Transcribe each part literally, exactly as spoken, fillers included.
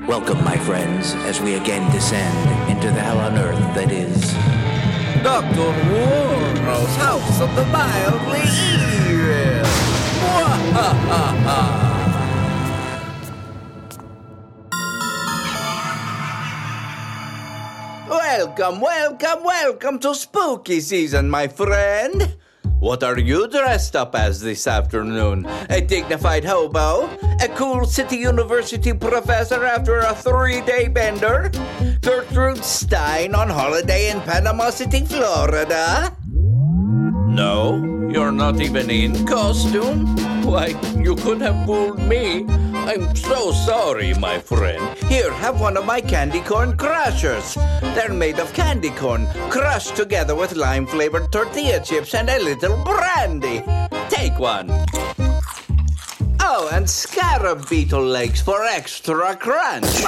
Welcome, my friends, as we again descend into the hell on earth that is... Doctor Warren's House of the Mildly Evil! Welcome, welcome, welcome to spooky season, my friend! What are you dressed up as this afternoon? A dignified hobo? A cool City University professor after a three-day bender? Gertrude Stein on holiday in Panama City, Florida? No, you're not even in costume? Why, you could have fooled me. I'm so sorry, my friend. Here, have one of my candy corn crushers. They're made of candy corn, crushed together with lime-flavored tortilla chips and a little brandy. Take one. Oh, and scarab beetle legs for extra crunch.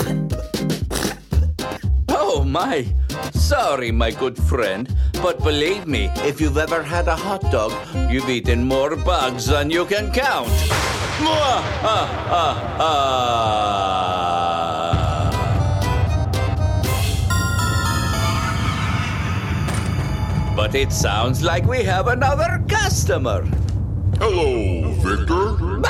Oh, my. Sorry, my good friend. But believe me, if you've ever had a hot dog, you've eaten more bugs than you can count. Mwah! Ah, ah, ah. But it sounds like we have another customer. Hello, Victor.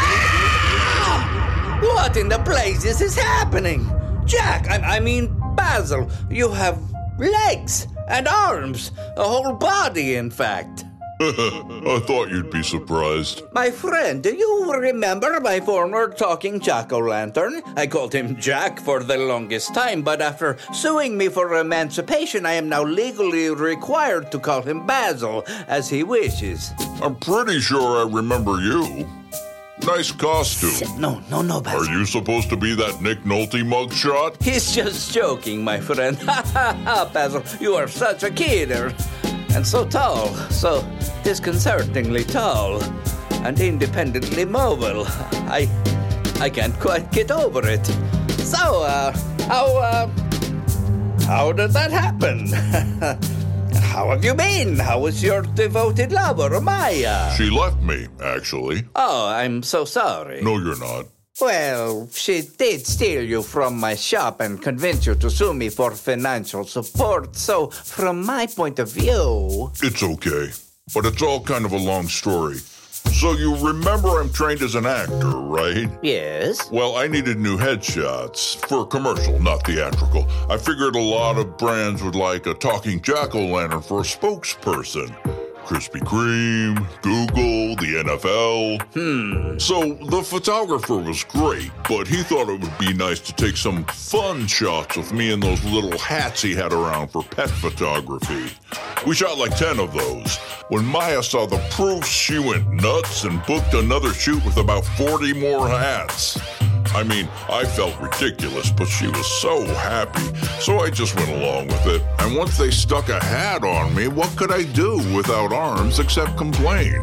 Ah! What in the blazes is happening? Jack, I, I mean Basil, you have legs and arms, a whole body, in fact. I thought you'd be surprised. My friend, do you remember my former talking jack-o'-lantern? I called him Jack for the longest time, but after suing me for emancipation, I am now legally required to call him Basil, as he wishes. I'm pretty sure I remember you. Nice costume. No, no, no, Basil. Are you supposed to be that Nick Nolte mugshot? He's just joking, my friend. Ha ha ha, Basil, you are such a kidder. And so tall, so disconcertingly tall, and independently mobile. I I can't quite get over it. So, uh, how, uh, how did that happen? How have you been? How is your devoted lover, Maya? She left me, actually. Oh, I'm so sorry. No, you're not. Well, she did steal you from my shop and convince you to sue me for financial support, so from my point of view... It's okay, but it's all kind of a long story. So you remember I'm trained as an actor, right? Yes. Well, I needed new headshots for commercial, not theatrical. I figured a lot of brands would like a talking jack-o'-lantern for a spokesperson. Krispy Kreme, Google, the N F L. Hmm. So the photographer was great, but he thought it would be nice to take some fun shots with me in those little hats he had around for pet photography. We shot like ten of those. When Maya saw the proofs, she went nuts and booked another shoot with about forty more hats. I mean, I felt ridiculous, but she was so happy, so I just went along with it. And once they stuck a hat on me, what could I do without arms except complain?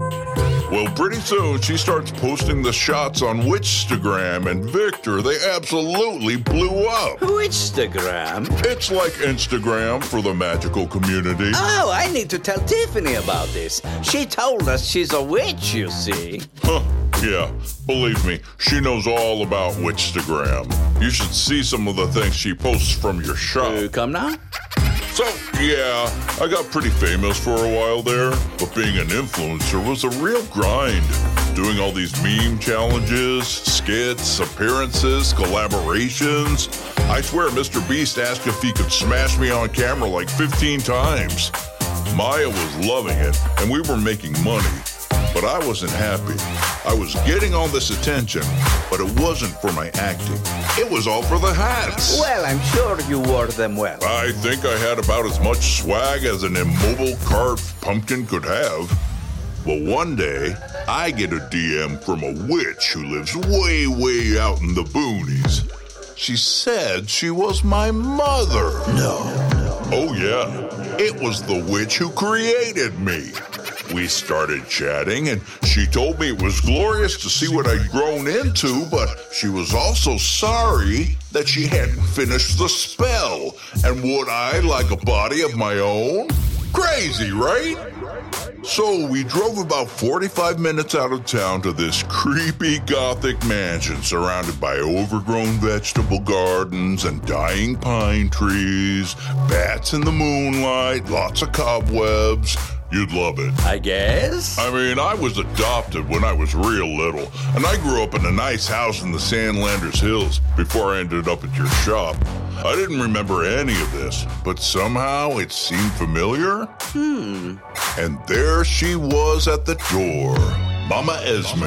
Well, pretty soon she starts posting the shots on Witchstagram, and Victor, they absolutely blew up. Witchstagram? It's like Instagram for the magical community. Oh, I need to tell Tiffany about this. She told us she's a witch, you see. Huh. Yeah, believe me, she knows all about Witchstagram. You should see some of the things she posts from your shop. Uh, come now? So, yeah, I got pretty famous for a while there, but being an influencer was a real grind. Doing all these meme challenges, skits, appearances, collaborations. I swear Mister Beast asked if he could smash me on camera like fifteen times. Maya was loving it, and we were making money. But I wasn't happy. I was getting all this attention, but it wasn't for my acting. It was all for the hats. Well, I'm sure you wore them well. I think I had about as much swag as an immobile carved pumpkin could have. Well, one day, I get a D M from a witch who lives way, way out in the boonies. She said she was my mother. No. Oh, yeah. It was the witch who created me. We started chatting, and she told me it was glorious to see what I'd grown into, but she was also sorry that she hadn't finished the spell. And would I like a body of my own? Crazy, right? So we drove about forty-five minutes out of town to this creepy gothic mansion surrounded by overgrown vegetable gardens and dying pine trees, bats in the moonlight, lots of cobwebs. You'd love it. I guess? I mean, I was adopted when I was real little, and I grew up in a nice house in the Sandlanders Hills before I ended up at your shop. I didn't remember any of this, but somehow it seemed familiar. Hmm. And there she was at the door, Mama Esme.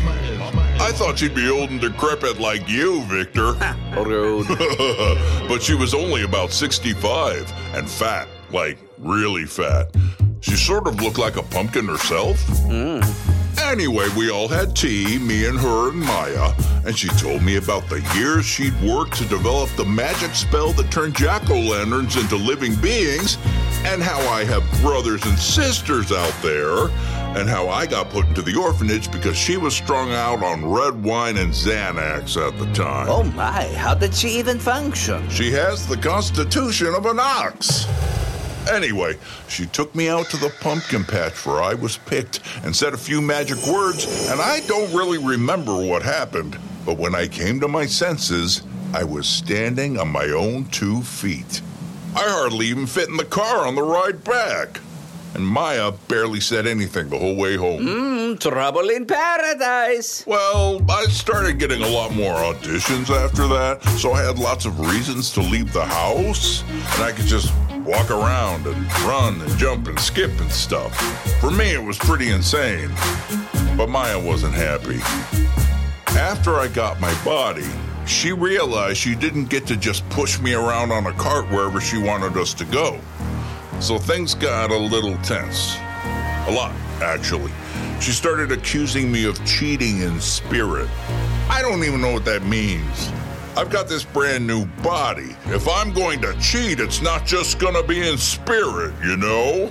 I thought she'd be old and decrepit like you, Victor. Rude. But she was only about sixty-five and fat, like really fat. She sort of looked like a pumpkin herself. Mm. Anyway, we all had tea, me and her and Maya, and she told me about the years she'd worked to develop the magic spell that turned jack-o'-lanterns into living beings, and how I have brothers and sisters out there, and how I got put into the orphanage because she was strung out on red wine and Xanax at the time. Oh my, how did she even function? She has the constitution of an ox. Anyway, she took me out to the pumpkin patch where I was picked and said a few magic words, and I don't really remember what happened. But when I came to my senses, I was standing on my own two feet. I hardly even fit in the car on the ride back. And Maya barely said anything the whole way home. Mmm, trouble in paradise. Well, I started getting a lot more auditions after that, so I had lots of reasons to leave the house, and I could just walk around and run and jump and skip and stuff. For me, it was pretty insane, but Maya wasn't happy. After I got my body, she realized she didn't get to just push me around on a cart wherever she wanted us to go. So things got a little tense. A lot, actually. She started accusing me of cheating in spirit. I don't even know what that means. I've got this brand new body. If I'm going to cheat, it's not just gonna be in spirit, you know?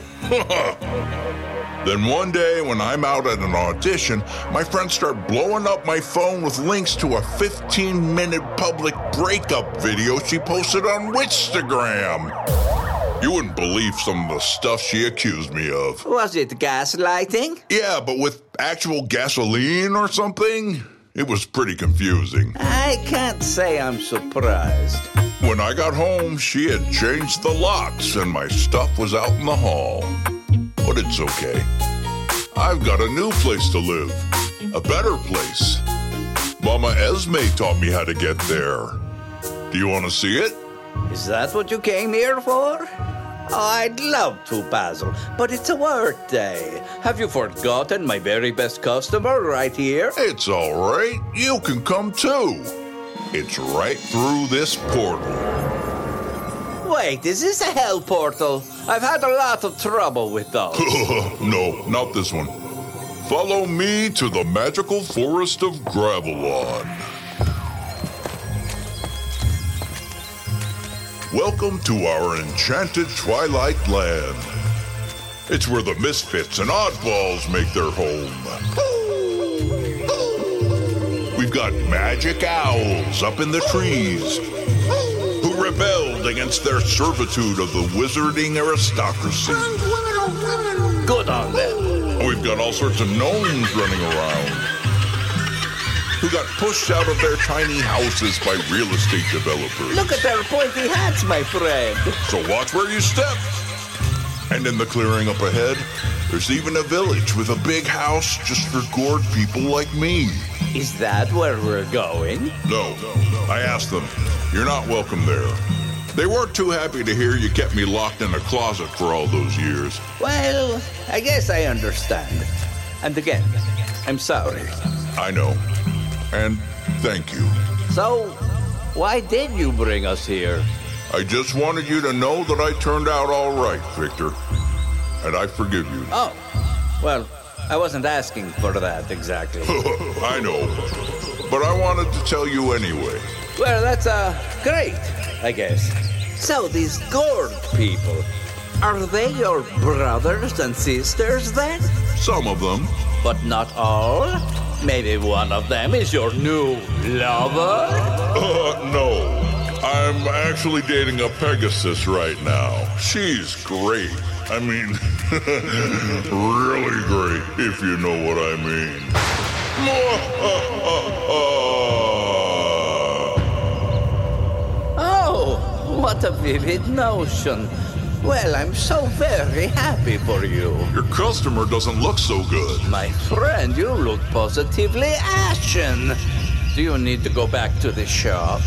Then one day when I'm out at an audition, my friends start blowing up my phone with links to a fifteen minute public breakup video she posted on Witchstagram. You wouldn't believe some of the stuff she accused me of. Was it gaslighting? Yeah, but with actual gasoline or something? It was pretty confusing. I can't say I'm surprised. When I got home, she had changed the locks and my stuff was out in the hall. But it's okay. I've got a new place to live. A better place. Mama Esme taught me how to get there. Do you want to see it? Is that what you came here for? Oh, I'd love to, Basil, but it's a work day. Have you forgotten my very best customer right here? It's all right. You can come too. It's right through this portal. Wait, is this a hell portal? I've had a lot of trouble with those. No, not this one. Follow me to the magical forest of Gravelon. Welcome to our enchanted Twilight Land. It's where the misfits and oddballs make their home. We've got magic owls up in the trees who rebelled against their servitude of the wizarding aristocracy. Good on them. We've got all sorts of gnomes running around who got pushed out of their tiny houses by real estate developers. Look at their pointy hats, my friend. So watch where you step. And in the clearing up ahead, there's even a village with a big house just for gourd people like me. Is that where we're going? No, I asked them. You're not welcome there. They weren't too happy to hear you kept me locked in a closet for all those years. Well, I guess I understand. And again, I'm sorry. I know. And thank you. So, why did you bring us here? I just wanted you to know that I turned out all right, Victor. And I forgive you. Oh, well, I wasn't asking for that exactly. I know. But I wanted to tell you anyway. Well, that's, uh, great, I guess. So, these gourd people, are they your brothers and sisters then? Some of them. But not all? Maybe one of them is your new lover? Uh, no. I'm actually dating a Pegasus right now. She's great. I mean, really great, if you know what I mean. Oh, what a vivid notion. Well, I'm so very happy for you. Your customer doesn't look so good. My friend, you look positively ashen. Do you need to go back to the shop?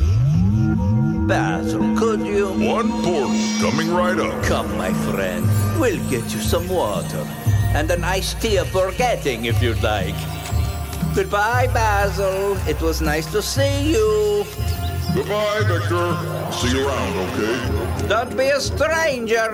Basil, could you? One portal coming right up. Come, my friend. We'll get you some water. And an iced tea of forgetting, if you'd like. Goodbye, Basil. It was nice to see you. Goodbye, Victor. See you around, okay? Don't be a stranger.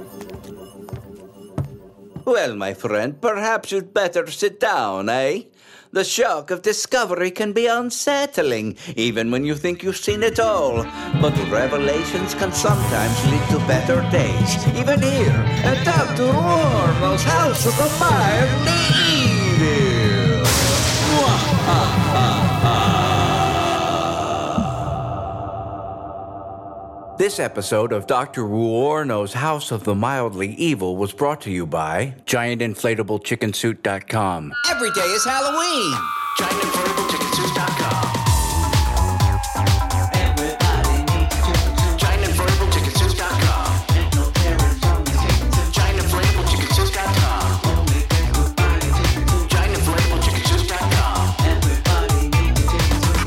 Well, my friend, perhaps you'd better sit down, eh? The shock of discovery can be unsettling, even when you think you've seen it all. But revelations can sometimes lead to better days, even here at Doctor Ormo's House of the Mildly Evil. This episode of Doctor Ruorno's House of the Mildly Evil was brought to you by giant inflatable chicken suit dot com. Every day is Halloween. giant inflatable chicken suit dot com. Everybody needs a chicken suit. giant inflatable chicken suit dot com. Ain't no terrors on the chicken suit. giant inflatable chicken suit dot com. Only place with body chicken suit. giant inflatable chicken suit dot com. Everybody needs a chicken suit.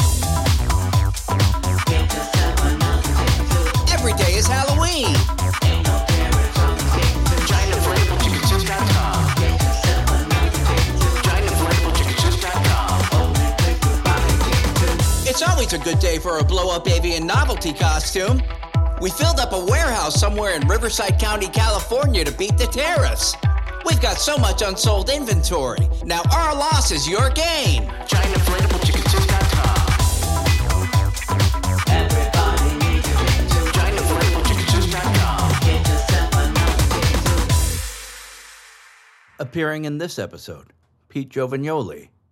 Get yourself another chicken suit. Every day is Halloween. Ain't no terrors on the chicken suit. giant inflatable chicken suit dot com. Get yourself another chicken suit. giant inflatable chicken suit dot com. Only place with body chicken suit. It's always a good day for a blow-up avian novelty costume. We filled up a warehouse somewhere in Riverside County, California to beat the tariffs. We've got so much unsold inventory. Now our loss is your gain. giant inflatable chicken suit dot com. Everybody needs a chicken suit. giant inflatable chicken suit dot com. Get yourself another chicken suit. Appearing in this episode, Pete Giovagnoli,